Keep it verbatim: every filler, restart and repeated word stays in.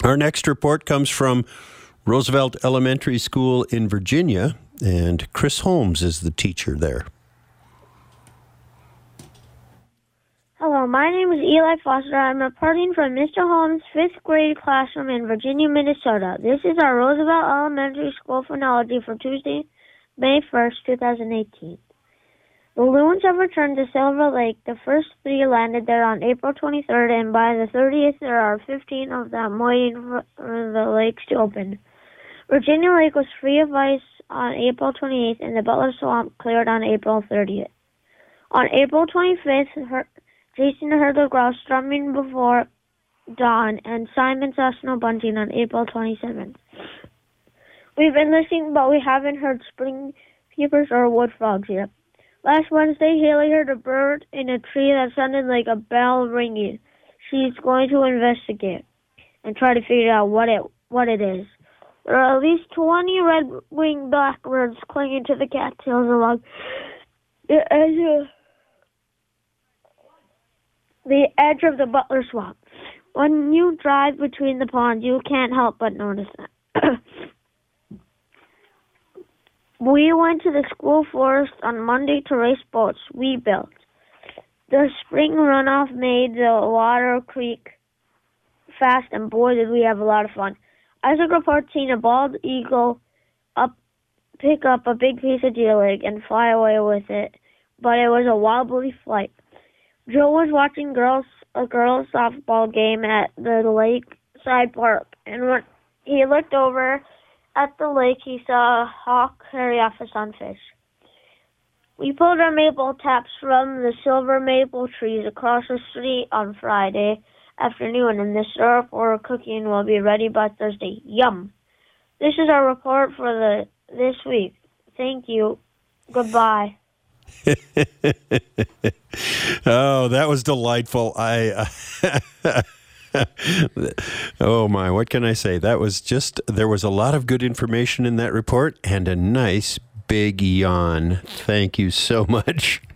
Our next report comes from Roosevelt Elementary School in Virginia, and Chris Holmes is the teacher there. Hello, my name is Eli Foster. I'm reporting from Mister Holmes' fifth grade classroom in Virginia, Minnesota. This is our Roosevelt Elementary School phonology for Tuesday, May first, twenty eighteen. The loons have returned to Silver Lake. The first three landed there on April twenty-third, and by the thirtieth, there are fifteen of them waiting for the lakes to open. Virginia Lake was free of ice on April twenty-eighth, and the Butler Swamp cleared on April thirtieth. On April twenty-fifth, her, Jason heard the grouse strumming before dawn, and Simon saw snow bunting on April twenty-seventh. We've been listening, but we haven't heard spring peepers or wood frogs yet. Last Wednesday, Haley heard a bird in a tree that sounded like a bell ringing. She's going to investigate and try to figure out what it what it is. There are at least twenty red-winged blackbirds clinging to the cattails along the edge of the edge of the Butler Swamp. When you drive between the ponds, you can't help but notice that. We went to the school forest on Monday to race boats we built. The spring runoff made the water creek fast, and boy, did we have a lot of fun. Isaac reports seeing a bald eagle up, pick up a big piece of deer leg and fly away with it, but it was a wobbly flight. Joe was watching girls a girls' softball game at the lakeside park, and when he looked over at the lake, he saw a hawk carry off a sunfish. We pulled our maple taps from the silver maple trees across the street on Friday afternoon, and the syrup for cooking will be ready by Thursday. Yum! This is our report for the this week. Thank you. Goodbye. Oh, that was delightful. I. Uh, oh my, what can I say? That was just, there was a lot of good information in that report and a nice big yawn. Thank you so much.